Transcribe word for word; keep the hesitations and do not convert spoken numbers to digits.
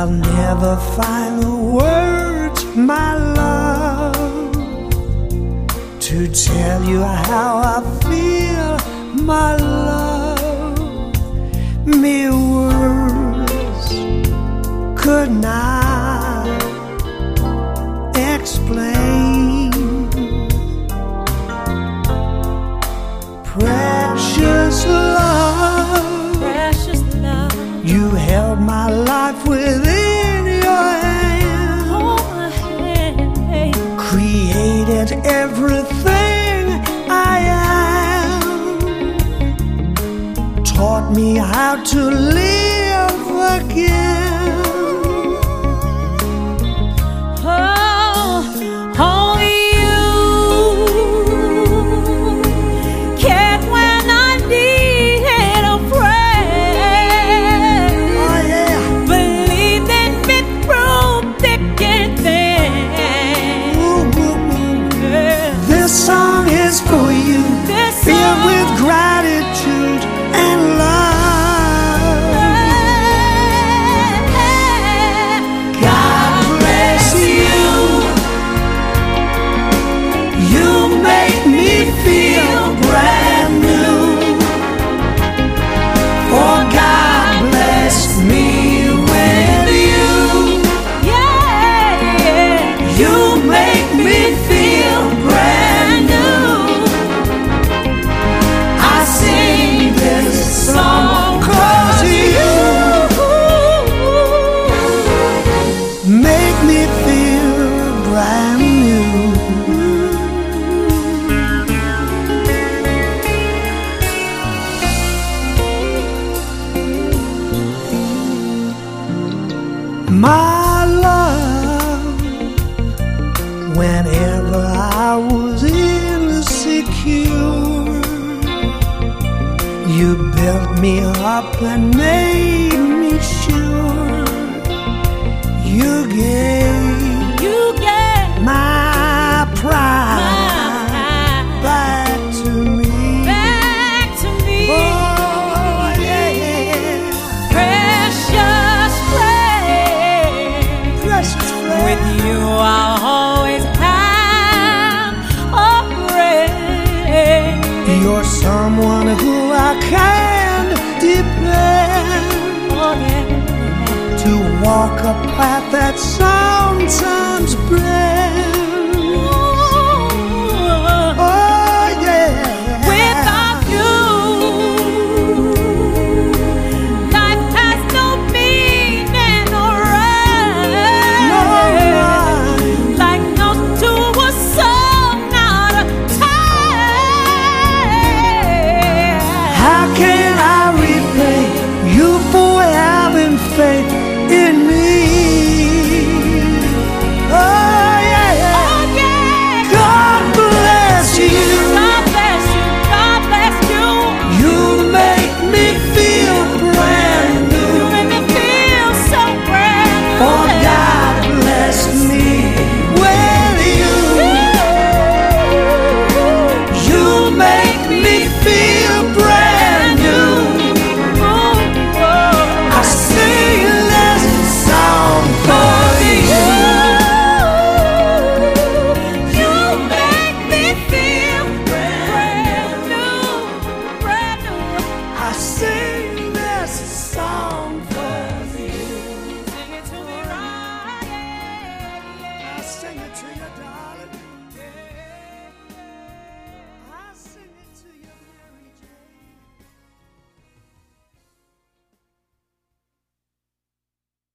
I'll never find the words, my love, to tell you how I feel, my love. Mere words could not explain. Precious love, precious love, you held my life within your hand. hold my hand, Created everything I am. Taught me how to live again. oh, only you cared when I needed a friend. Oh yeah. Believed in me through thick and thin. Ooh, ooh, ooh. Yeah. This song is for you, This filled song- with gratitude and love. God bless you. You make me feel brand new. For God blessed me with you. Yeah, yeah. You make me feel brand new. I sing this song 'cause you make me feel brand new. My love, whenever I was insecure, you built me up and made me sure. You gave You gave my pride my back to me. back to me. Oh yeah, Precious friend, precious friend. with you I'll always have a friend. You're someone who I can depend. Oh yeah. To walk a path that sometimes bends. Ooh. Oh yeah. Without you, life has no meaning or No rhyme. rhyme. Like notes to a song out of time. How can I repay you for having faith in me? Oh yeah. Oh yeah. God bless you. God bless you. God bless you. You make me feel brand You new. make me feel so brand new. For God blessed me with you. You make me feel brand new. I sing this song for you. You make me feel brand new, brand new. I sing this song